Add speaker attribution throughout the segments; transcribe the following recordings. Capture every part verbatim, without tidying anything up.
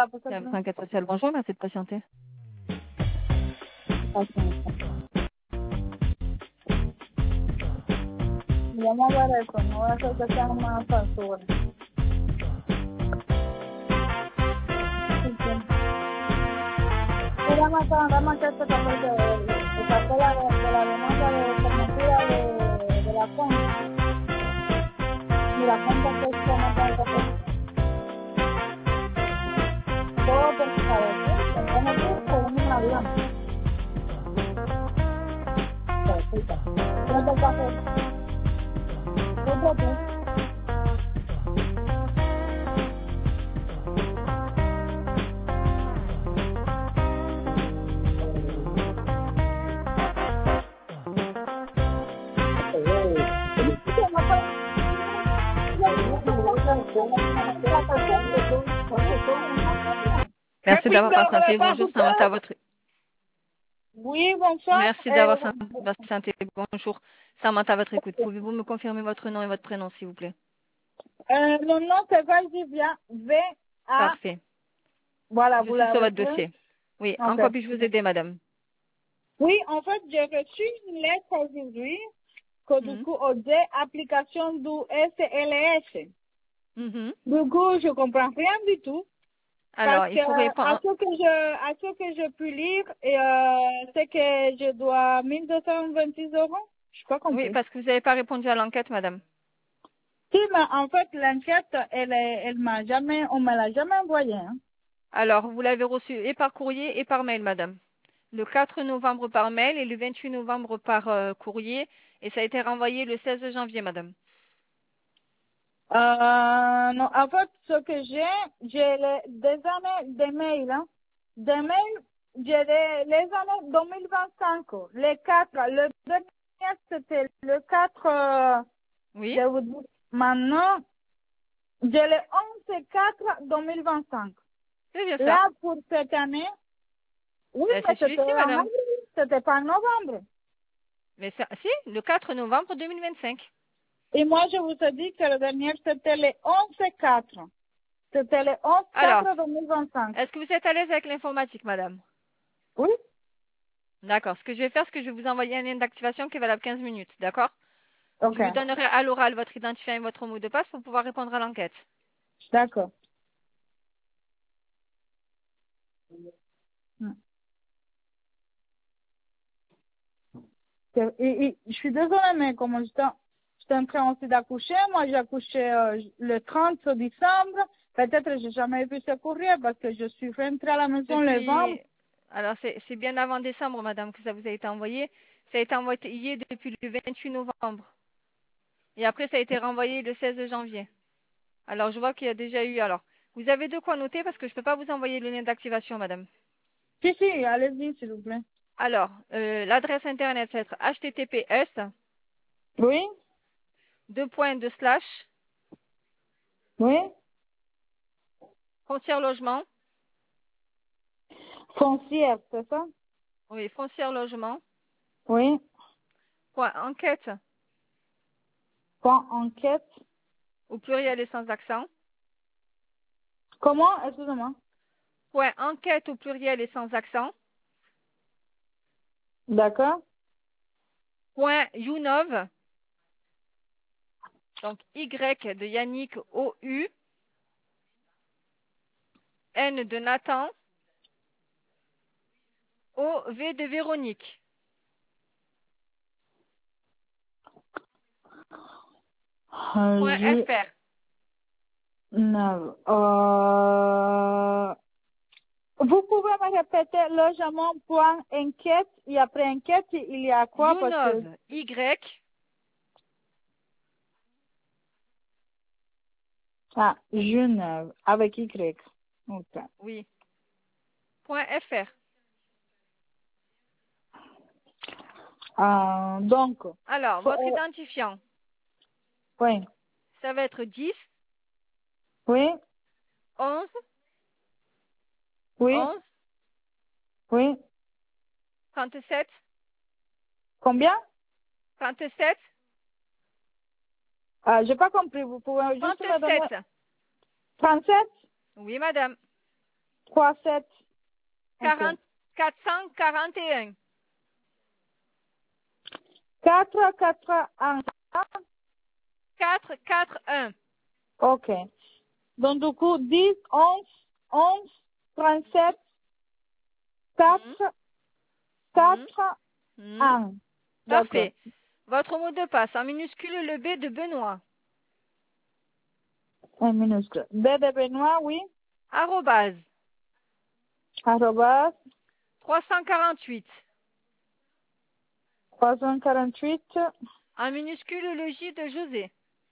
Speaker 1: là pour ça.
Speaker 2: C'est un enquête sociale. Bonjour, merci de patienter.
Speaker 1: Vamos a ver eso, no va a ser que sea más fácil. Era más para más que este papel de, de papel de, de la demanda de formatura de, de la cuenta. Y la cuenta que es como para el papel. Todo por saber, ¿sí? Tenemos que poner un avión. Perfecto. Trata el papel. Otro pues.
Speaker 2: Merci d'avoir patienté. Bonjour, Samantha, votre...
Speaker 1: Oui, bonsoir.
Speaker 2: Merci d'avoir patienté. Bonjour, Samantha, votre écoute. Pouvez-vous me confirmer votre nom et votre prénom, s'il vous plaît?
Speaker 1: Euh, mon nom, c'est Valdivia. V A.
Speaker 2: Parfait.
Speaker 1: Voilà,
Speaker 2: Je
Speaker 1: vous
Speaker 2: suis sur
Speaker 1: l'avez
Speaker 2: votre
Speaker 1: fait.
Speaker 2: dossier. Oui,
Speaker 1: En
Speaker 2: en quoi
Speaker 1: fait.
Speaker 2: puis-je vous aider, madame?
Speaker 1: Oui, en fait, j'ai reçu une lettre aujourd'hui que du
Speaker 2: Mhm.
Speaker 1: coup, on dit application du S L S.
Speaker 2: Mhm.
Speaker 1: Du coup, je comprends rien du tout.
Speaker 2: Alors,
Speaker 1: Parce
Speaker 2: il
Speaker 1: que
Speaker 2: faut
Speaker 1: à
Speaker 2: répondre.
Speaker 1: ce que je, à ce que je puis lire, et, euh, c'est que je dois mille deux cent vingt-six euros. Je pas compris.
Speaker 2: Oui, parce que vous n'avez pas répondu à l'enquête, madame.
Speaker 1: Si, mais en fait, l'enquête, elle, est- elle m'a jamais, on me l'a jamais envoyée. Hein.
Speaker 2: Alors, vous l'avez reçu et par courrier et par mail, madame. Le quatre novembre par mail et le vingt-huit novembre par euh, courrier. Et ça a été renvoyé le seize janvier, madame.
Speaker 1: Euh, non, en fait, ce que j'ai, j'ai les, des années, des mails, hein. Des mails, j'ai les, les années deux mille vingt-cinq, les quatre, le dernier, c'était le quatre, euh,
Speaker 2: Oui,
Speaker 1: je vous dis, maintenant, j'ai le onze quatre deux mille vingt-cinq.
Speaker 2: c'est bien ça.
Speaker 1: Là, pour cette année, oui,
Speaker 2: Ben,
Speaker 1: mais
Speaker 2: c'est
Speaker 1: c'était
Speaker 2: celui-ci,
Speaker 1: en
Speaker 2: madame.
Speaker 1: avril, c'était pas en novembre.
Speaker 2: Mais ça, si, le quatre novembre deux mille vingt-cinq.
Speaker 1: Et moi, je vous ai dit que le dernier, c'était le onze quatre. C'était le onze
Speaker 2: Alors,
Speaker 1: quatre deux mille vingt-cinq.
Speaker 2: est-ce que vous êtes à l'aise avec l'informatique, madame?
Speaker 1: Oui?
Speaker 2: D'accord. Ce que je vais faire, c'est que je vais vous envoyer un lien d'activation qui est valable quinze minutes. D'accord?
Speaker 1: Ok.
Speaker 2: Je vous donnerai à l'oral votre identifiant et votre mot de passe pour pouvoir répondre à l'enquête.
Speaker 1: D'accord. Hmm. Et, et, je suis désolée, mais comme j'étais j'étais en train aussi d'accoucher, moi j'ai accouché euh, le trente décembre. Peut-être que j'ai jamais vu ce courrier parce que je suis rentrée à la maison le vingt.
Speaker 2: Depuis, alors c'est c'est bien avant décembre, madame, que ça vous a été envoyé. Ça a été envoyé depuis le vingt-huit novembre. Et après, ça a été renvoyé le seize janvier. Alors, je vois qu'il y a déjà eu, alors, vous avez de quoi noter parce que je ne peux pas vous envoyer le lien d'activation, madame.
Speaker 1: Si, si, allez-y, s'il vous plaît.
Speaker 2: Alors, euh, l'adresse internet, c'est être H T T P S,
Speaker 1: Oui?
Speaker 2: deux points de slash,
Speaker 1: Oui?
Speaker 2: foncière logement,
Speaker 1: Foncière, c'est ça?
Speaker 2: oui, foncière logement,
Speaker 1: Oui?
Speaker 2: point enquête,
Speaker 1: Point enquête.
Speaker 2: au pluriel et sans accent,
Speaker 1: Comment? Excusez-moi.
Speaker 2: point enquête au pluriel et sans accent,
Speaker 1: D'accord?
Speaker 2: point younov, donc Y de Yannick, O U, N de Nathan, O V de Véronique.
Speaker 1: Euh,
Speaker 2: Point
Speaker 1: je...
Speaker 2: F R.
Speaker 1: Non. Euh... Vous pouvez me répéter logement point enquête et après enquête il y a quoi parce que
Speaker 2: Younov, Y,
Speaker 1: ah Genève avec Y. Ok.
Speaker 2: oui, point F R.
Speaker 1: Euh, donc
Speaker 2: Alors,
Speaker 1: faut-
Speaker 2: votre
Speaker 1: euh,
Speaker 2: identifiant,
Speaker 1: oui
Speaker 2: ça va être dix,
Speaker 1: oui
Speaker 2: onze,
Speaker 1: oui
Speaker 2: onze,
Speaker 1: oui
Speaker 2: trente-sept,
Speaker 1: combien?
Speaker 2: trente-sept,
Speaker 1: Ah j'ai pas compris. Vous pouvez juste me donner
Speaker 2: trente-sept.
Speaker 1: trente-sept?
Speaker 2: Oui, madame.
Speaker 1: trois sept.
Speaker 2: quarante, quatre cent quarante et un.
Speaker 1: quatre quatre un.
Speaker 2: quatre quatre un.
Speaker 1: Ok. Donc, du coup, dix, onze, onze, trente-sept, quatre, quatre,
Speaker 2: Hmm.
Speaker 1: un.
Speaker 2: Parfait. Votre mot de passe en minuscule, le B de Benoît.
Speaker 1: Un minuscule. B de Benoît, oui.
Speaker 2: Arrobase.
Speaker 1: Arrobas.
Speaker 2: trois cent quarante-huit.
Speaker 1: trois cent quarante-huit.
Speaker 2: En minuscule, le J de José.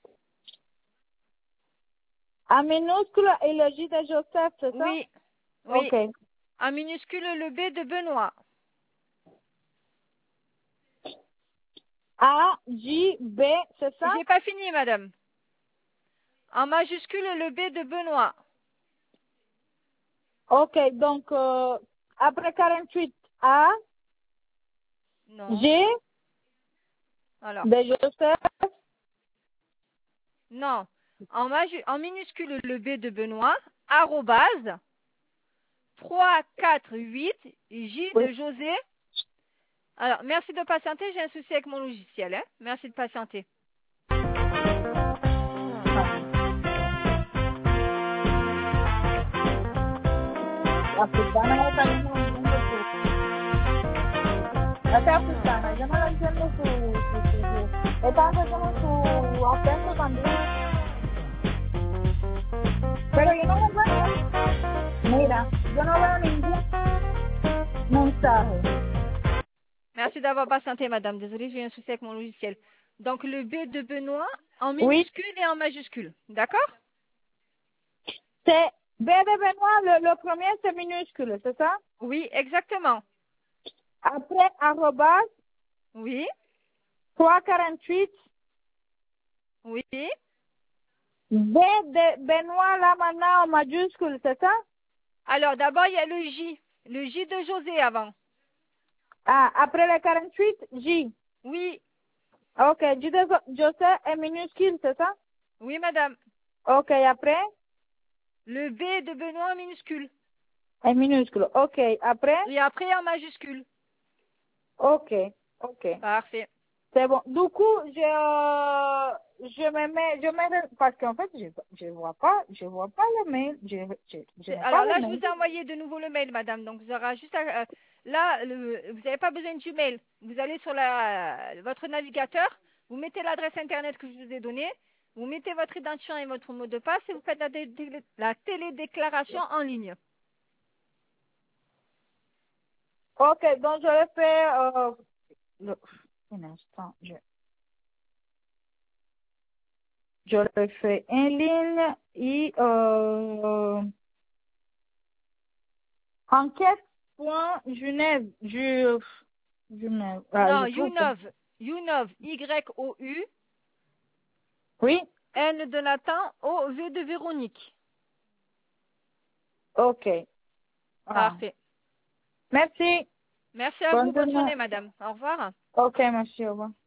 Speaker 1: En minuscule et le J de Joseph, c'est ça?
Speaker 2: Oui. Oui.
Speaker 1: Ok.
Speaker 2: En minuscule, le B de Benoît.
Speaker 1: A, J, B, c'est ça?
Speaker 2: J'ai pas fini, madame. En majuscule, le B de Benoît.
Speaker 1: Ok, donc, euh, après quarante-huit, A,
Speaker 2: Non.
Speaker 1: G,
Speaker 2: Alors.
Speaker 1: de Joseph.
Speaker 2: Non. En, maju- en minuscule, le B de Benoît. Arrobase. trois quatre huit. J
Speaker 1: Oui.
Speaker 2: de José. Alors, merci de patienter. J'ai un souci avec mon logiciel. Hein. Merci de patienter.
Speaker 1: Africana es también no entiendo su... Esta es africana, yo no la entiendo su... su, su, su. Esta persona su acento también. Pero yo no lo veo. Mira, yo no veo ningún mensaje.
Speaker 2: Merci d'avoir patienté, madame. Désolée, j'ai un souci avec mon logiciel. Donc, le B de Benoît en
Speaker 1: Oui,
Speaker 2: minuscule et en majuscule. D'accord?
Speaker 1: c'est B de Benoît, le, le premier c'est minuscule, c'est ça?
Speaker 2: Oui, exactement.
Speaker 1: Après, arrobas,
Speaker 2: Oui,
Speaker 1: trois cent quarante-huit,
Speaker 2: oui.
Speaker 1: B de Benoît là maintenant en majuscule, c'est ça?
Speaker 2: Alors, d'abord, il y a le J. Le J de José avant.
Speaker 1: Ah, après le quarante-huit, J.
Speaker 2: Oui,
Speaker 1: Ok, J de Joseph est minuscule, c'est ça?
Speaker 2: oui, madame.
Speaker 1: Ok, après,
Speaker 2: Le B de Benoît en minuscule.
Speaker 1: est minuscule. Ok, après,
Speaker 2: Et après en majuscule.
Speaker 1: ok, ok.
Speaker 2: Parfait.
Speaker 1: C'est bon. Du coup, je, euh, je me mets, je me, parce qu'en fait, je, je vois pas, je vois pas le mail, je, je, je
Speaker 2: C'est-
Speaker 1: n'ai pas
Speaker 2: Alors
Speaker 1: le
Speaker 2: là, je
Speaker 1: mail.
Speaker 2: vous ai envoyé de nouveau le mail, madame. Donc, vous aurez juste à... euh, là, le- vous n'avez pas besoin du mail. Vous allez sur la, votre navigateur, vous mettez l'adresse Internet que je vous ai donnée, vous mettez votre identifiant et votre mot de passe et vous faites la, dé- dé- la télédéclaration en ligne.
Speaker 1: Ok, donc je le fais, euh, le, un instant, je, je le fais en ligne et, euh, enquête.genève, je, Genève, ah, je
Speaker 2: Non,
Speaker 1: trouve pas.
Speaker 2: Younov. Younov, Y O U,
Speaker 1: Oui,
Speaker 2: N de Nathan, O, V de Véronique.
Speaker 1: ok. Ah.
Speaker 2: Parfait.
Speaker 1: Merci.
Speaker 2: Merci à vous.
Speaker 1: Bonne
Speaker 2: Bonne
Speaker 1: journée.
Speaker 2: journée, madame. Au revoir.
Speaker 1: Ok, merci, au revoir.